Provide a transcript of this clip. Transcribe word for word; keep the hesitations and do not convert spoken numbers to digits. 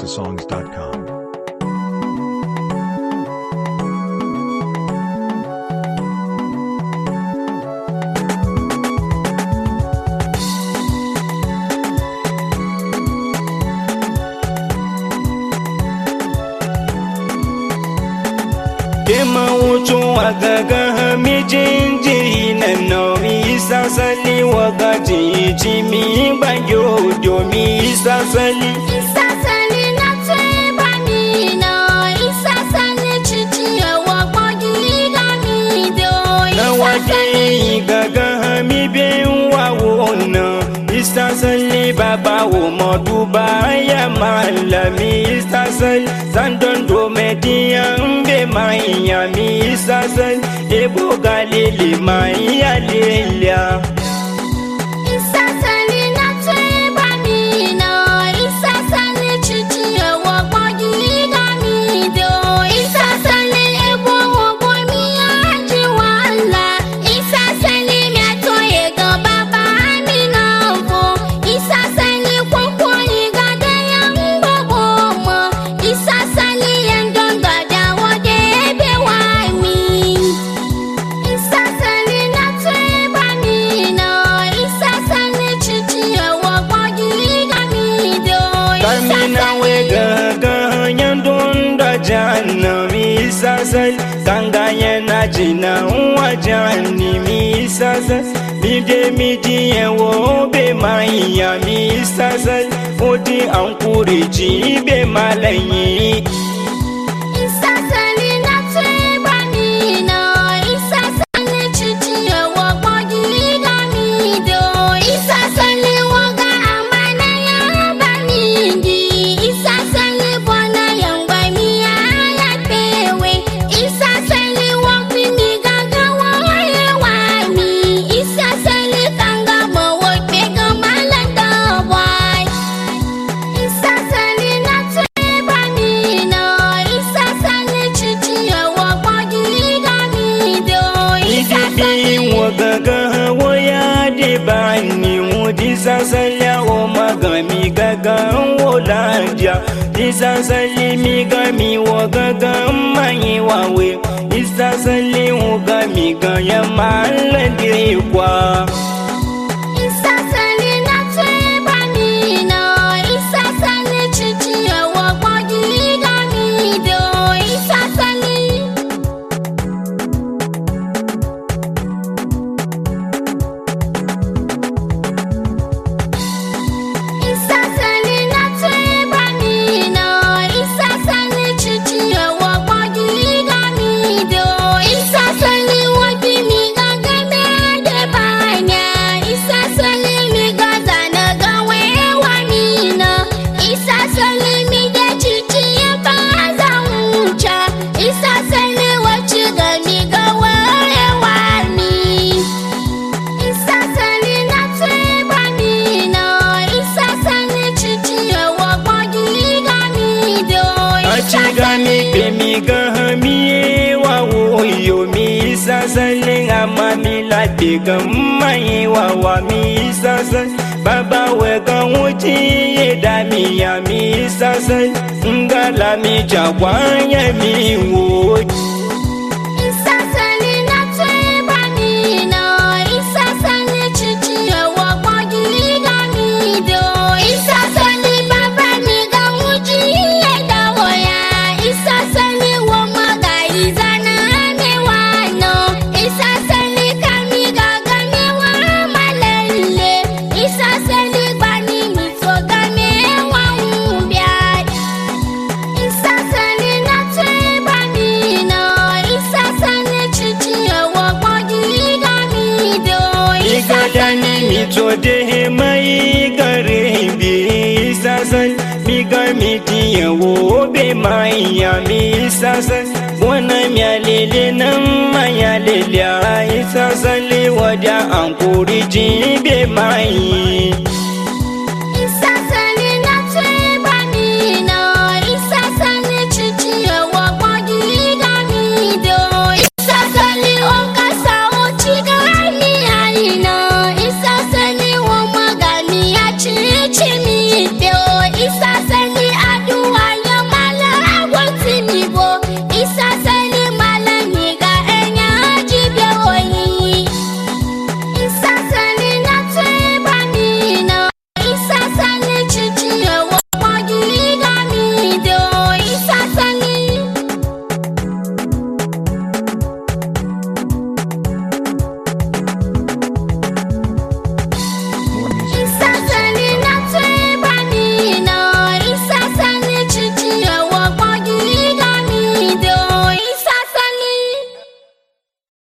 songs dot com. Kema wucu wagaga mijin jiri na nauyi sasali wagaji jimi banyo domi sasali. Isasali na tuba mi no, isasali chichi wakwagi gami do. Na wagi gaga mi bin wawona, isasali baba wo moduba ya malami isasali sandon do media mbe maya mi isasali ebo galili maya lelia. Isasali na tuba mi no, isasali chichi wakwagi gami do. Isasali ebo wobo mi aji wala. Isasali mi atoye go baba mi no fo. Isasali kwakwa igada ya mbobo mo. Isasali yendonga da wode ebe wa mi. Isasali na tuba mi no, isasali chichi wakwagi gami do. Kamina we gaga nyandunda jana mi isasali kanga yena jina uwa jani mi isasali mide midi yewo be maya mi isasali odi ankuri ji be malayi. Isasali na tuba mi no, isasali chichi wakwagi gami do. Isasali waga amana ya banindi. Isasali bona yangwa mi ya pewe. Isasali wakwi mi gaga waye wani. Isasali kanga mo wakwe gamalanda wai. Isasali na tuba mi no, isasali chichi wakwagi gami do. Ididi wagaga waya de bani wudi sasali o magami gaga wolandia. Isasali mi gami wagaga mai wawe. Isasali wagami gaya malandi kwa. Isasali na tuba mi no, isasali chichi wakwagi gami do. Isasali Isasali na tuba mi no, isasali chichi wakwagi gami do. Isasali wagi mi gaga me de banya. Isasali mi gaza na gawe wa mi no. Isasali mi de chichi baza uncha. Isasali wachi gami gawe wa mi. Isasali na tuba mi no, isasali chichi wakwagi gami do. Achigami bemi gahami wa woyo mi isasali amami la bigamai wa wa mi isasali baba wega wuti yedami ya mi isasali ngala mi jagwanya mi wo. Isasali na tuba mi no, isasali chichi wakwagi gami do. Isasali baba mi ga wuji yeda woya. Isasali wo maga izana me wano. Isasali kami gaga me wa malele. Isasali bani mi soga me wa umbia. Isasali na tuba mi no, isasali chichi wakwagi gami do. Igadani mi tode mai gare bi isasali mi gami tiya wo be maya mi isasali wana mi alele nan maya lele isasali waja ankuri ji be mai.